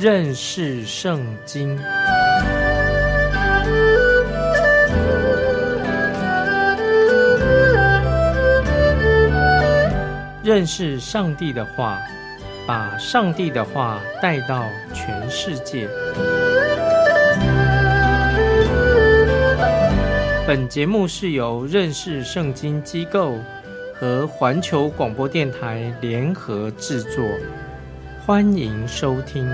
认识圣经。认识上帝的话，把上帝的话带到全世界。本节目是由认识圣经机构和环球广播电台联合制作，欢迎收听。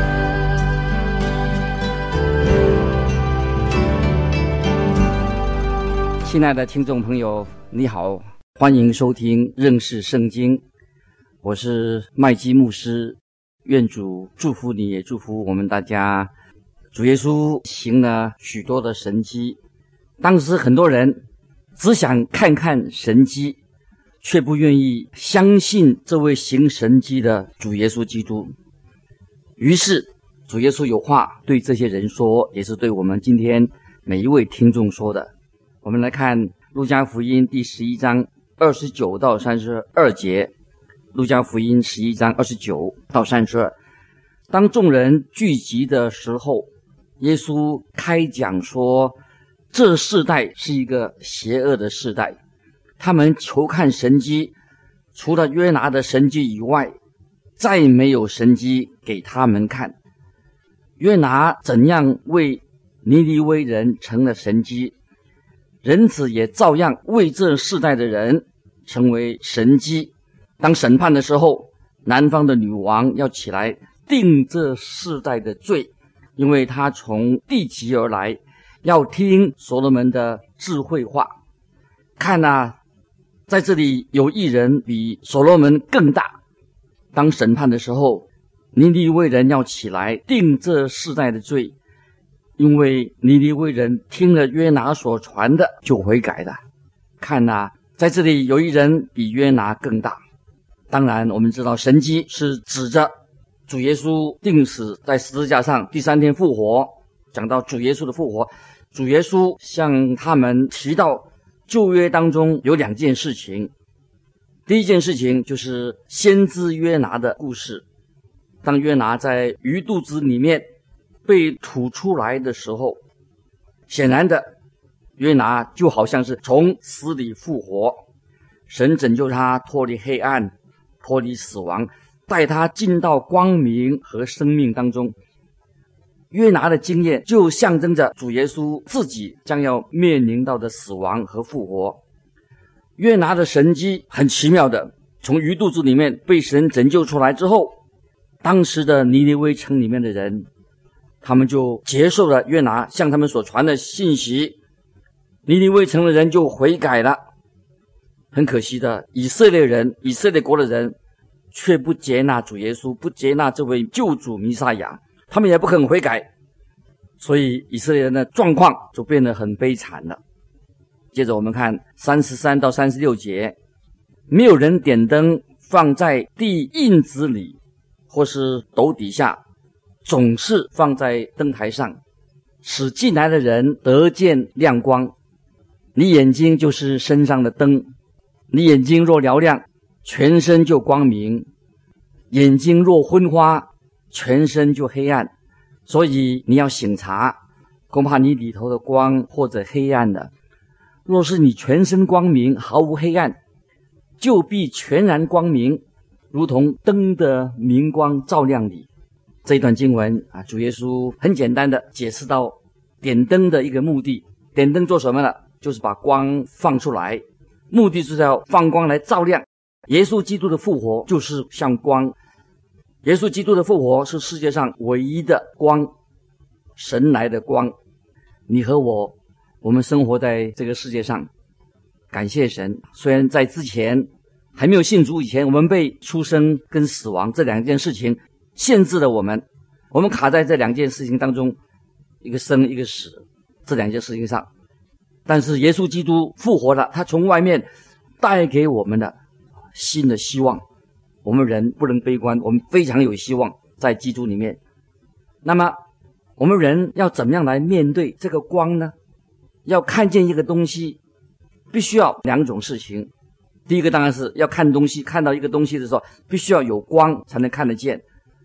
亲爱的听众朋友，你好，欢迎收听认识圣经，我是麦基牧师，愿主祝福你，也祝福我们大家。主耶稣行了许多的神迹，当时很多人只想看看神迹，却不愿意相信这位行神迹的主耶稣基督。于是主耶稣有话对这些人说，也是对我们今天每一位听众说的。我们来看路加福音第11章29到32节。路加福音11章29到32。当众人聚集的时候，耶稣开讲说，这世代是一个邪恶的世代，他们求看神迹，除了约拿的神迹以外，再没有神迹给他们看。约拿怎样为尼尼微人成了神迹，人子也照样为这世代的人成为神迹。当审判的时候，南方的女王要起来定这世代的罪，因为她从地极而来，要听所罗门的智慧话。看啊，在这里有一人比所罗门更大。当审判的时候，尼尼微人要起来定这世代的罪，因为尼尼微人听了约拿所传的就悔改了。看啊，在这里有一人比约拿更大。当然我们知道神迹是指着主耶稣钉死在十字架上，第三天复活。讲到主耶稣的复活，主耶稣向他们提到旧约当中有两件事情。第一件事情就是先知约拿的故事。当约拿在鱼肚子里面被吐出来的时候，显然的约拿就好像是从死里复活，神拯救他脱离黑暗，脱离死亡，带他进到光明和生命当中。约拿的经验就象征着主耶稣自己将要面临到的死亡和复活。约拿的神迹很奇妙的，从鱼肚子里面被神拯救出来之后，当时的尼尼微城里面的人，他们就接受了约拿向他们所传的信息，尼尼微城的人就悔改了。很可惜的，以色列人，以色列国的人却不接纳主耶稣，不接纳这位救主弥撒亚，他们也不肯悔改，所以以色列人的状况就变得很悲惨了。接着我们看33到36节，没有人点灯放在地印子里或是斗底下，总是放在灯台上，使进来的人得见亮光。你眼睛就是身上的灯，你眼睛若嘹亮，全身就光明；眼睛若昏花，全身就黑暗。所以你要省察，恐怕你里头的光或者黑暗了。若是你全身光明，毫无黑暗，就必全然光明，如同灯的明光照亮你。这一段经文主耶稣很简单的解释到点灯的一个目的。点灯做什么呢？就是把光放出来，目的就是要放光来照亮。耶稣基督的复活就是像光，耶稣基督的复活是世界上唯一的光，神来的光。你和我们生活在这个世界上，感谢神，虽然在之前还没有信主以前，我们被出生跟死亡这两件事情限制了我们卡在这两件事情当中，一个生一个死，这两件事情上。但是耶稣基督复活了，他从外面带给我们的新的希望。我们人不能悲观，我们非常有希望在基督里面。那么我们人要怎么样来面对这个光呢？要看见一个东西，必须要两种事情。第一个当然是要看东西，看到一个东西的时候，必须要有光才能看得见。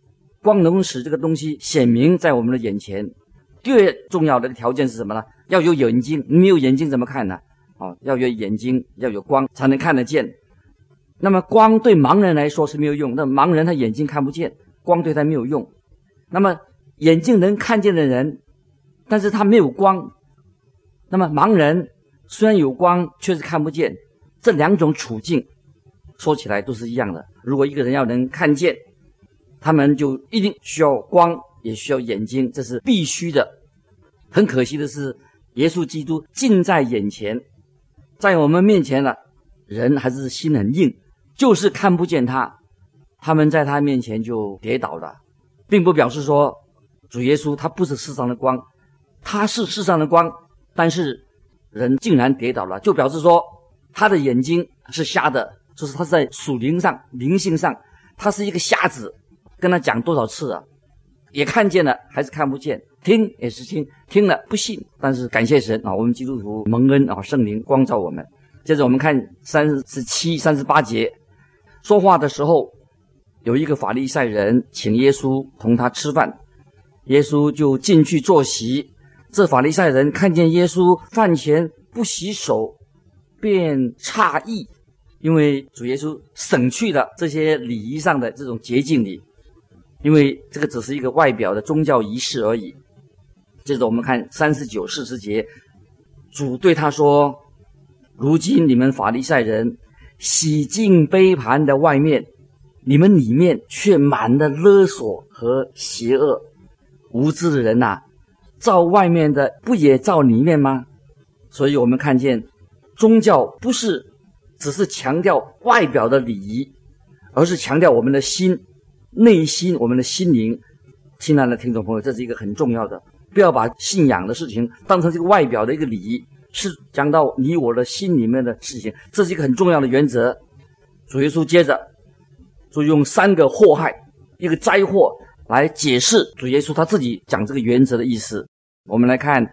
光能使这个东西显明在我们的眼前。第二重要的条件是什么呢？要有眼睛，没有眼睛怎么看呢？要有眼睛，要有光才能看得见。那么光对盲人来说是没有用，那盲人他眼睛看不见，光对他没有用。那么眼睛能看见的人，但是他没有光，那么盲人虽然有光却是看不见，这两种处境说起来都是一样的。如果一个人要能看见，他们就一定需要光，也需要眼睛，这是必须的。很可惜的是，耶稣基督近在眼前，在我们面前了，人还是心很硬，就是看不见他，他们在他面前就跌倒了，并不表示说主耶稣他不是世上的光，他是世上的光，但是人竟然跌倒了，就表示说他的眼睛是瞎的，就是他在属灵上灵性上他是一个瞎子。跟他讲多少次了，也看见了还是看不见，听也是听了不信。但是感谢神我们基督徒蒙恩圣灵光照我们。接着我们看37、38节，说话的时候，有一个法利赛人请耶稣同他吃饭，耶稣就进去坐席。这法利赛人看见耶稣饭前不洗手，便诧异，因为主耶稣省去了这些礼仪上的这种洁净礼，因为这个只是一个外表的宗教仪式而已。接着我们看39、40节，主对他说，如今你们法利赛人洗净杯盘的外面，你们里面却满了勒索和邪恶。无知的人啊，照外面的不也照里面吗？所以我们看见宗教不是只是强调外表的礼仪，而是强调我们的心内心，我们的心灵。亲爱的听众朋友，这是一个很重要的，不要把信仰的事情当成这个外表的一个礼仪，是讲到你我的心里面的事情，这是一个很重要的原则。主耶稣接着就用3个祸害，一个灾祸来解释主耶稣他自己讲这个原则的意思。我们来看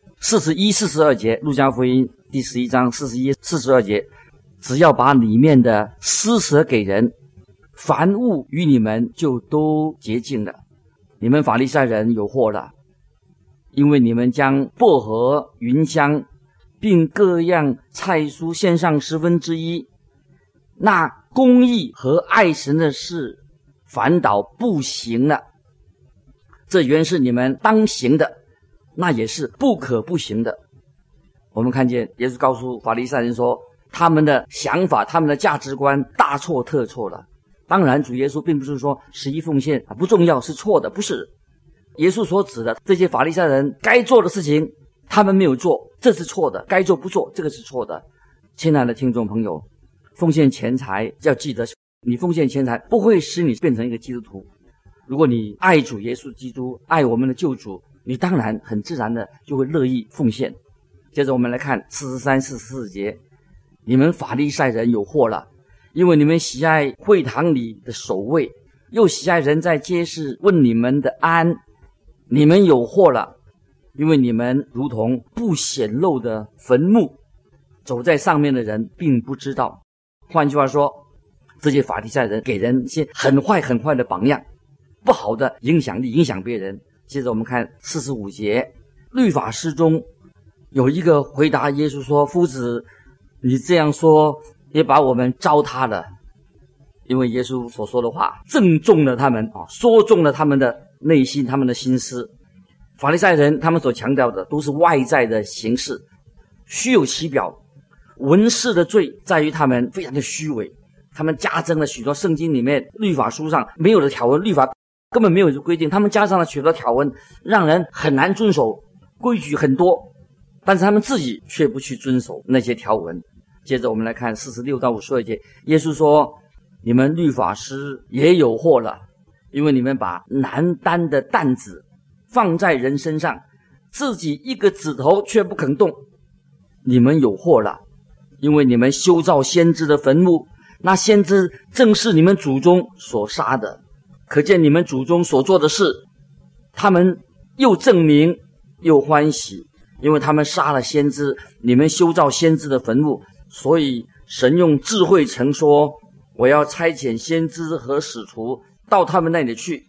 41、42节，路加福音第11章41、42节，只要把里面的施舍给人，凡物与你们就都洁净了。你们法利赛人有祸了，因为你们将薄荷、芸香并各样菜蔬献上1/10，那公义和爱神的事反倒不行了。这原是你们当行的，那也是不可不行的。我们看见耶稣告诉法利赛人说，他们的想法，他们的价值观大错特错了。当然主耶稣并不是说11奉献不重要是错的，不是。耶稣所指的这些法利赛人该做的事情他们没有做，这是错的，该做不做，这个是错的。亲爱的听众朋友，奉献钱财要记得，你奉献钱财不会使你变成一个基督徒。如果你爱主耶稣基督，爱我们的救主，你当然很自然的就会乐意奉献。接着我们来看43、44节，你们法利赛人有祸了，因为你们喜爱会堂里的守卫，又喜爱人在街市问你们的安。你们有祸了，因为你们如同不显露的坟墓，走在上面的人并不知道。换句话说，这些法利赛人给人一些很坏的榜样，不好的影响力，影响别人。接着我们看45节，律法师中有一个回答耶稣说，夫子，你这样说也把我们糟蹋了。因为耶稣所说的话正中了他们说中了他们的内心，他们的心思。法利赛人他们所强调的都是外在的形式，虚有其表。文士的罪在于他们非常的虚伪，他们加增了许多圣经里面律法书上没有的条文，律法根本没有规定，他们加上了许多条文，让人很难遵守，规矩很多，但是他们自己却不去遵守那些条文。接着我们来看46到52节，耶稣说，你们律法师也有祸了，因为你们把难担的担子放在人身上，自己一个指头却不肯动。你们有祸了，因为你们修造先知的坟墓，那先知正是你们祖宗所杀的。可见你们祖宗所做的事，他们又证明又欢喜，因为他们杀了先知，你们修造先知的坟墓。所以神用智慧曾说，我要差遣先知和使徒到他们那里去，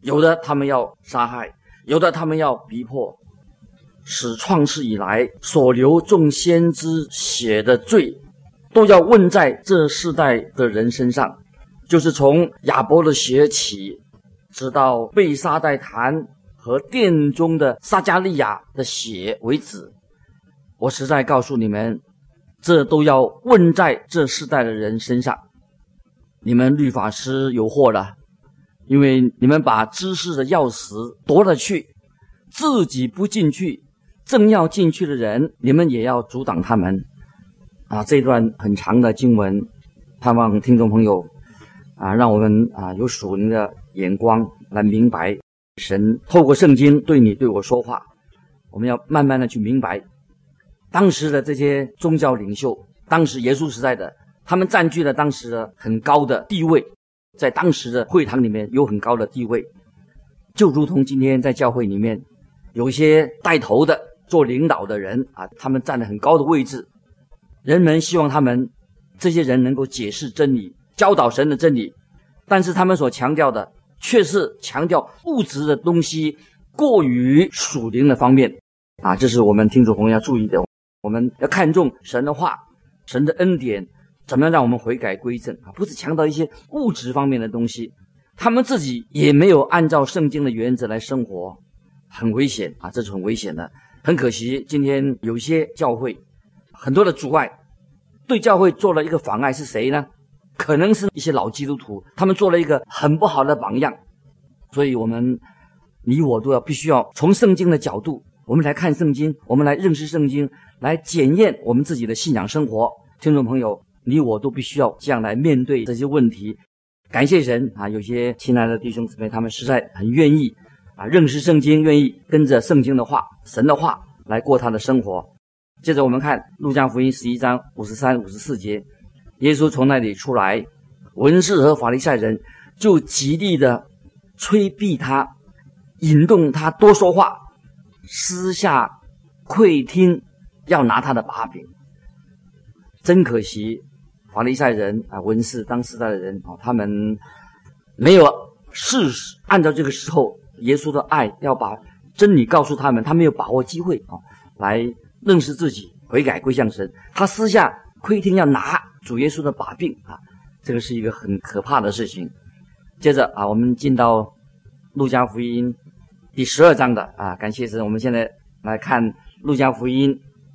有的他们要杀害，有的他们要逼迫，使创世以来所流众先知血的罪都要问在这世代的人身上，就是从亚伯的血起，直到被杀在坛和殿中的撒迦利亚的血为止。我实在告诉你们，这都要问在这世代的人身上。你们律法师有祸了，因为你们把知识的钥匙夺了去，自己不进去，正要进去的人，你们也要阻挡他们。这段很长的经文，盼望听众朋友让我们有属灵的眼光来明白神透过圣经对你对我说话。我们要慢慢的去明白当时的这些宗教领袖，当时耶稣时代的，他们占据了当时的很高的地位，在当时的会堂里面有很高的地位，就如同今天在教会里面有一些带头的做领导的人他们占了很高的位置，人们希望他们这些人能够解释真理，教导神的真理，但是他们所强调的却是强调物质的东西过于属灵的方面这是我们听众朋友要注意的。我们要看重神的话，神的恩典，怎么样让我们悔改归正不是强调一些物质方面的东西。他们自己也没有按照圣经的原则来生活，很危险这是很危险的。很可惜今天有些教会很多的阻碍，对教会做了一个妨碍，是谁呢？可能是一些老基督徒，他们做了一个很不好的榜样。所以你我都必须要从圣经的角度，我们来看圣经，我们来认识圣经，来检验我们自己的信仰生活。听众朋友，你我都必须要这样来面对这些问题。感谢神有些亲爱的弟兄姊妹，他们实在很愿意认识圣经，愿意跟着圣经的话，神的话来过他的生活。接着我们看路加福音11章53、54节，耶稣从那里出来，文士和法利赛人就极力的催逼他，引动他多说话，私下窥听，要拿他的把柄。真可惜，法利赛人文士当时代的人他们没有按照这个时候耶稣的爱要把真理告诉他们，他没有把握机会来认识自己，悔改归向神。他私下窥听，要拿主耶稣的把柄这个是一个很可怕的事情。接着我们进到路加福音第12章的感谢神，我们现在来看路加福音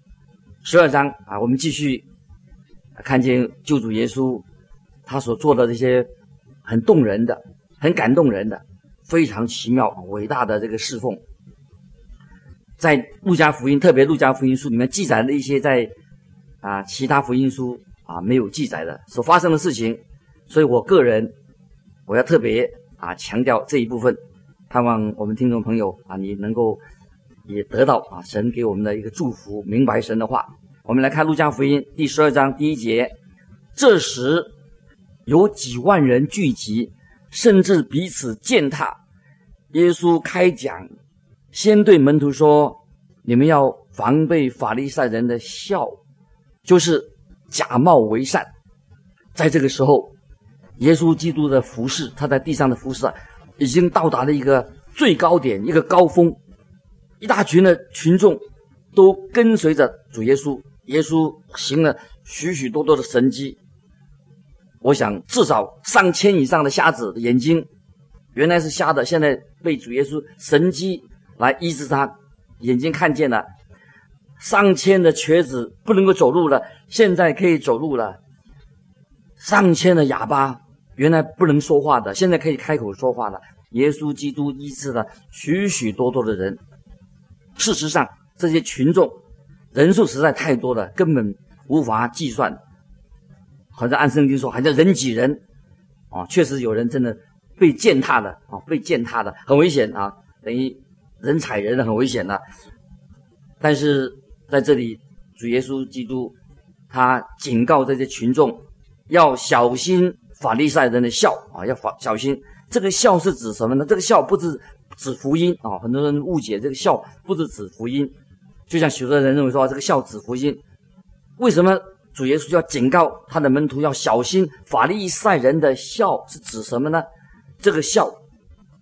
12章我们继续看见救主耶稣他所做的这些很动人的、很感动人的、非常奇妙伟大的这个侍奉。在路加福音，特别路加福音书里面记载了一些在其他福音书没有记载的所发生的事情，所以我个人我要特别强调这一部分，盼望我们听众朋友你能够也得到神给我们的一个祝福，明白神的话。我们来看路加福音第12章第1节，这时有几万人聚集，甚至彼此践踏。耶稣开讲，先对门徒说，你们要防备法利赛人的笑，就是假冒为善。在这个时候，耶稣基督的服事，他在地上的服事已经到达了一个最高点，一个高峰，一大群的群众都跟随着主耶稣，耶稣行了许许多多的神迹。我想至少上千以上的瞎子的眼睛原来是瞎的，现在被主耶稣神迹来医治他眼睛看见了。上千的瘸子不能够走路了，现在可以走路了。上千的哑巴原来不能说话的，现在可以开口说话了。耶稣基督医治了许许多多的人。事实上这些群众人数实在太多了，根本无法计算。好像按圣经说好像人挤人确实有人真的被践踏的被践踏的很危险等于人踩人的，很危险的。但是在这里主耶稣基督他警告这些群众要小心法利赛人的笑要小心。这个笑是指什么呢？这个笑不是指福音很多人误解这个笑不是指福音，就像许多人认为说这个笑指福音。为什么主耶稣要警告他的门徒要小心法利赛人的笑？是指什么呢？这个笑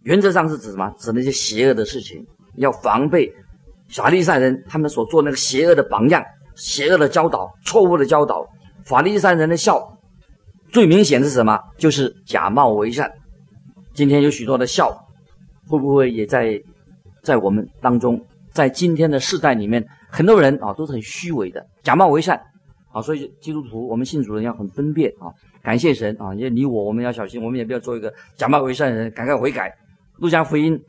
原则上是指什么？指那些邪恶的事情，要防备法利赛人他们所做那个邪恶的榜样、邪恶的教导、错误的教导。法利赛人的笑最明显的是什么？就是假冒为善。今天有许多的笑，会不会也在我们当中？在今天的世代里面，很多人都是很虚伪的，假冒为善所以基督徒我们信主人要很分辨感谢神因为你我们要小心，我们也不要做一个假冒为善的人，赶快悔改。路加福音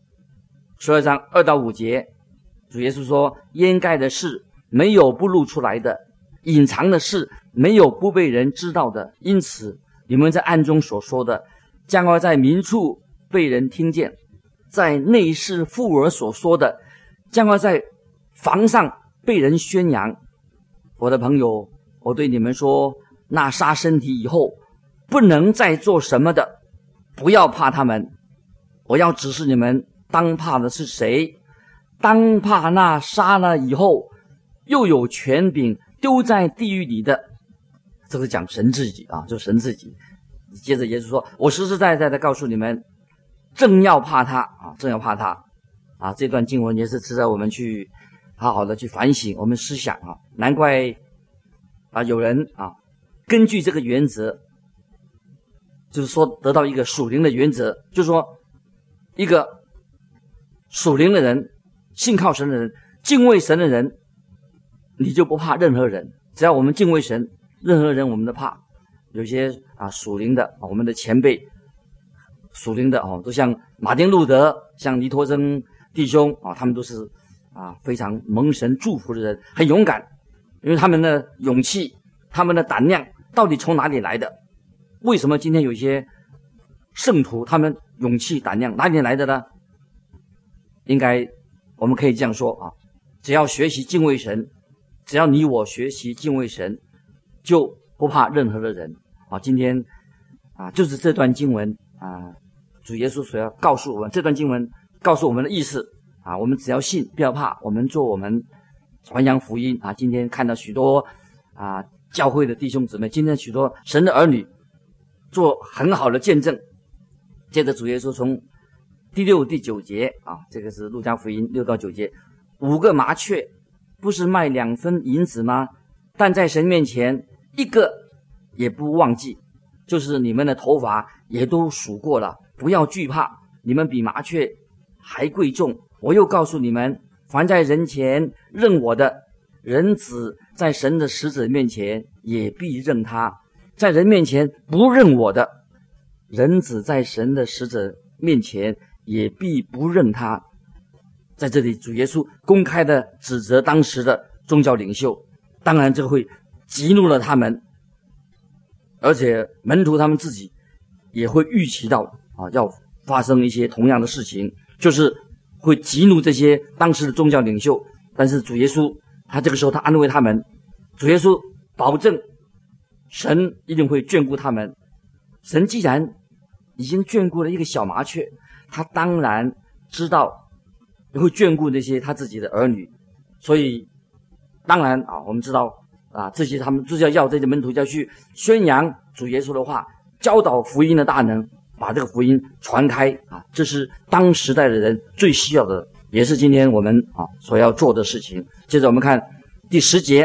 12章2到5节，主耶稣说：掩盖的事没有不露出来的，隐藏的事没有不被人知道的，因此你们在暗中所说的，将要在明处被人听见；在内室附耳所说的，将要在房上被人宣扬。我的朋友，我对你们说，那杀身体以后不能再做什么的，不要怕他们。我要指示你们，当怕的是谁？当怕那杀了以后又有权柄丢在地狱里的。这是讲神自己就是神自己。接着耶稣说：我实实在在的告诉你们，正要怕他正要怕他这段经文也是值得我们去好好的去反省，我们思想难怪有人根据这个原则，就是说得到一个属灵的原则，就是说一个属灵的人，信靠神的人，敬畏神的人，你就不怕任何人。只要我们敬畏神，任何人我们都怕。有些属灵的我们的前辈，属灵的都像马丁路德，像尼托生弟兄他们都是非常蒙神祝福的人，很勇敢。因为他们的勇气，他们的胆量到底从哪里来的？为什么今天有些圣徒他们勇气胆量哪里来的呢？应该我们可以这样说只要学习敬畏神，只要你我学习敬畏神，就不怕任何的人今天就是这段经文主耶稣所要告诉我们，这段经文告诉我们的意思我们只要信，不要怕，我们做我们传扬福音今天看到许多教会的弟兄姊妹，今天许多神的儿女做很好的见证。接着主耶稣从第6、第9节这个是路加福音6到9节，5个麻雀不是卖2分银子吗？但在神面前一个也不忘记，就是你们的头发也都数过了，不要惧怕，你们比麻雀还贵重。我又告诉你们，凡在人前认我的，人子在神的使者面前也必认他；在人面前不认我的，人子在神的使者面前也必不认他。在这里主耶稣公开的指责当时的宗教领袖，当然这会激怒了他们，而且门徒他们自己也会预期到要发生一些同样的事情，就是会激怒这些当时的宗教领袖。但是主耶稣他这个时候他安慰他们，主耶稣保证神一定会眷顾他们。神既然已经眷顾了一个小麻雀，他当然知道会眷顾那些他自己的儿女。所以当然我们知道这些他们就是要这些门徒要去宣扬主耶稣的话，教导福音的大能，把这个福音传开这是当时代的人最需要的，也是今天我们所要做的事情。接着我们看第10节，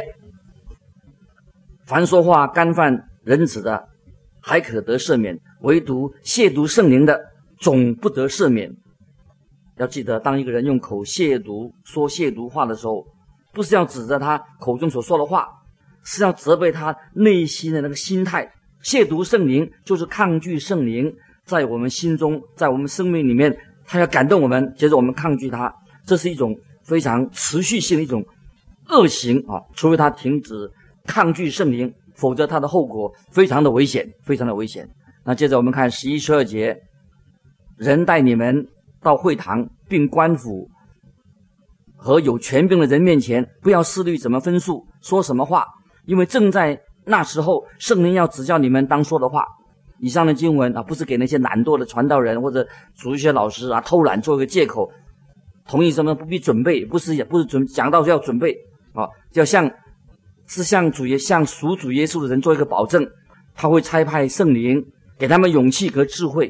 凡说话干犯人子的还可得赦免，唯独亵渎圣灵的总不得赦免。要记得，当一个人用口亵渎说亵渎话的时候，不是要指着他口中所说的话，是要责备他内心的那个心态。亵渎圣灵就是抗拒圣灵在我们心中，在我们生命里面，他要感动我们，接着我们抗拒他，这是一种非常持续性的一种恶行除非他停止抗拒圣灵，否则他的后果非常的危险，非常的危险。那接着我们看11、12节，人带你们到会堂并官府和有权柄的人面前，不要思虑怎么分数，说什么话，因为正在那时候圣灵要指教你们当说的话。以上的经文不是给那些懒惰的传道人或者主学老师偷懒做一个借口，同意什么不必准备，不是讲到就要准备要向属主耶稣的人做一个保证，他会差派圣灵给他们勇气和智慧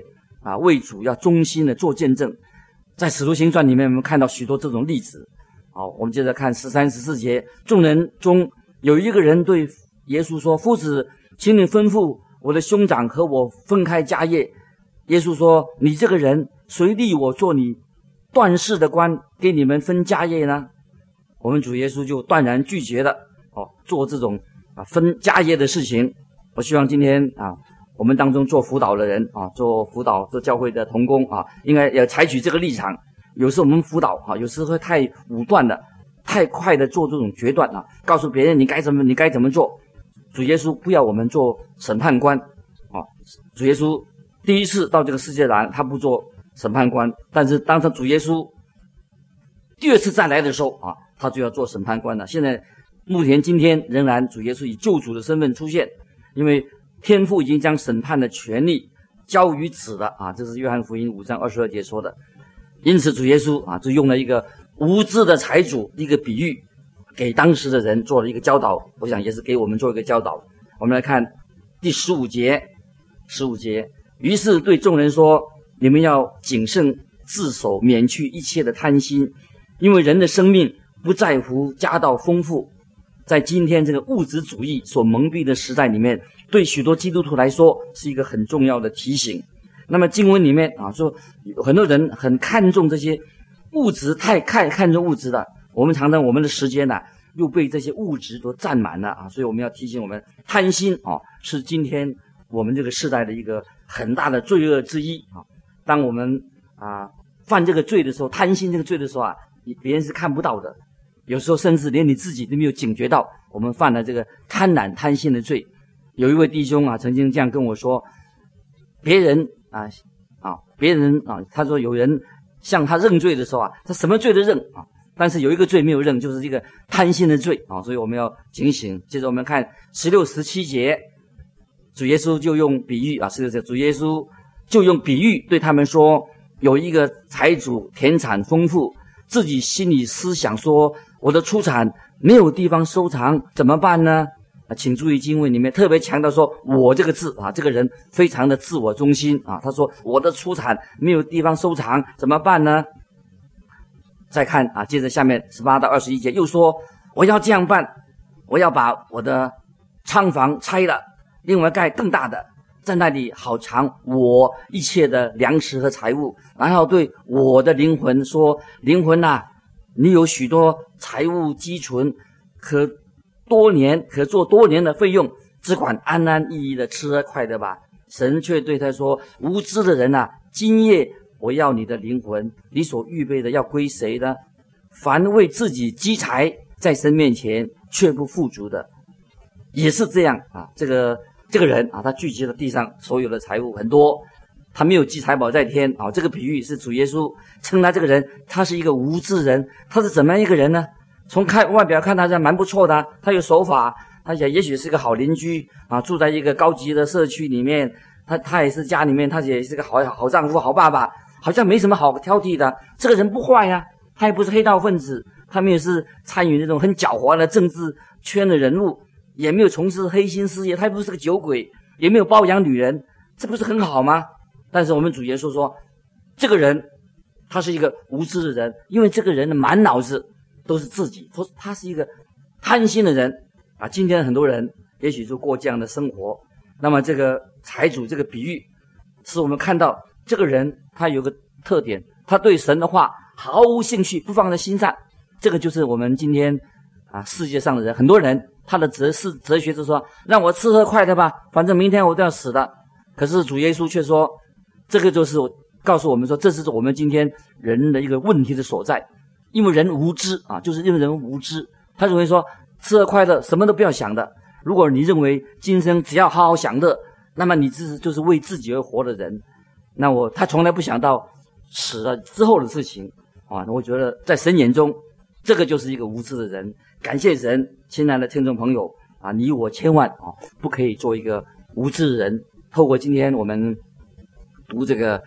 为主要忠心的做见证。在使徒行传里面，我们看到许多这种例子。好，我们接着看13、14节，众人中有一个人对耶稣说：夫子，请你吩咐我的兄长和我分开家业。耶稣说：你这个人，谁立我做你断事的官，给你们分家业呢？我们主耶稣就断然拒绝了做这种分家业的事情。我希望今天我们当中做辅导的人做辅导做教会的同工应该也采取这个立场。有时候我们辅导有时会太武断的太快的做这种决断告诉别人你该怎么做。主耶稣不要我们做审判官主耶稣第一次到这个世界来，他不做审判官，但是当他主耶稣第二次再来的时候他就要做审判官了。现在目前今天仍然主耶稣以救主的身份出现，因为天父已经将审判的权利交于子了这是约翰福音5章22节说的。因此主耶稣就用了一个无知的财主一个比喻，给当时的人做了一个教导，我想也是给我们做一个教导。我们来看第15节，于是对众人说：你们要谨慎自守，免去一切的贪心，因为人的生命不在乎家道丰富。在今天这个物质主义所蒙蔽的时代里面，对许多基督徒来说是一个很重要的提醒。那么经文里面说很多人很看重这些物质，太看重物质了。我们常常我们的时间又被这些物质都占满了所以我们要提醒我们，贪心是今天我们这个时代的一个很大的罪恶之一当我们犯这个罪的时候，贪心这个罪的时候别人是看不到的，有时候甚至连你自己都没有警觉到我们犯了这个贪婪贪心的罪。有一位弟兄曾经这样跟我说，别人他说有人向他认罪的时候他什么罪都认但是有一个罪没有认，就是这个贪心的罪所以我们要警醒。接着我们看16、17节，主耶稣就用比喻16节，主耶稣就用比喻对他们说，有一个财主田产丰富，自己心里思想说，我的出产没有地方收藏，怎么办呢？请注意经文里面特别强调说我这个字这个人非常的自我中心他说我的出产没有地方收藏，怎么办呢？再看接着下面18到21节又说，我要这样办，我要把我的仓房拆了，另外盖更大的，在那里好藏我一切的粮食和财物，然后对我的灵魂说，灵魂你有许多财物积存，可做多年的费用，只管安安逸逸的吃喝快乐吧。神却对他说，无知的人今夜我要你的灵魂，你所预备的要归谁呢？凡为自己积财，在神面前却不富足的，也是这样这个人他聚集了地上所有的财物很多，他没有积财宝在天这个比喻是主耶稣称他这个人，他是一个无知人。他是怎么样一个人呢？从外表看他是蛮不错的他有守法，他也许是个好邻居住在一个高级的社区里面，他也是家里面他也是个好丈夫好爸爸，好像没什么好挑剔的。这个人不坏他也不是黑道分子，他们也是参与那种很狡猾的政治圈的人物，也没有从事黑心事业，他也不是个酒鬼，也没有包养女人，这不是很好吗？但是我们主耶稣说，这个人他是一个无知的人，因为这个人的满脑子都是自己，他是一个贪心的人今天很多人也许就过这样的生活。那么这个财主这个比喻使我们看到这个人他有个特点，他对神的话毫无兴趣，不放在心上。这个就是我们今天世界上的人，很多人他的哲学就是说，让我吃喝快乐吧，反正明天我都要死的。可是主耶稣却说，这个就是告诉我们说，这是我们今天人的一个问题的所在。因为人无知就是因为人无知，他认为说吃喝快乐什么都不要想的。如果你认为今生只要好好享乐，那么你就是为自己而活的人。那他从来不想到死了之后的事情我觉得在神眼中这个就是一个无知的人。感谢神，亲爱的听众朋友你我千万不可以做一个无知的人。透过今天我们读这个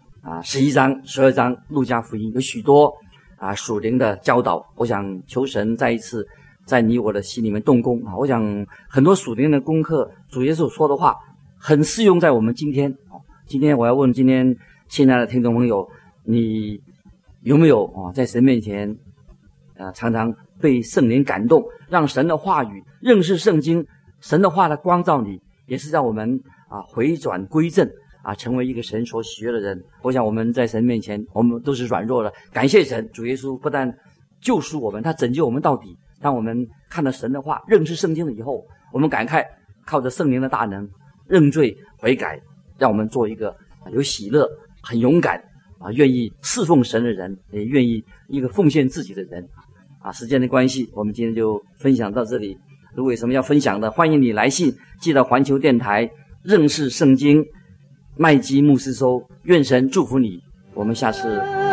11章12章路加福音，有许多属灵的教导，我想求神再一次在你我的心里面动工我想很多属灵的功课，主耶稣说的话很适用在我们今天今天我要问今天亲爱的听众朋友，你有没有在神面前常常被圣灵感动，让神的话语认识圣经，神的话来光照你，也是让我们回转归正成为一个神所喜悦的人。我想我们在神面前我们都是软弱的，感谢神，主耶稣不但救赎我们，他拯救我们到底。当我们看了神的话，认识圣经了以后，我们感慨靠着圣灵的大能认罪悔改，让我们做一个有喜乐很勇敢愿意侍奉神的人，也愿意一个奉献自己的人时间的关系，我们今天就分享到这里。如果有什么要分享的，欢迎你来信寄到环球电台认识圣经麦基牧师收。愿神祝福你，我们下次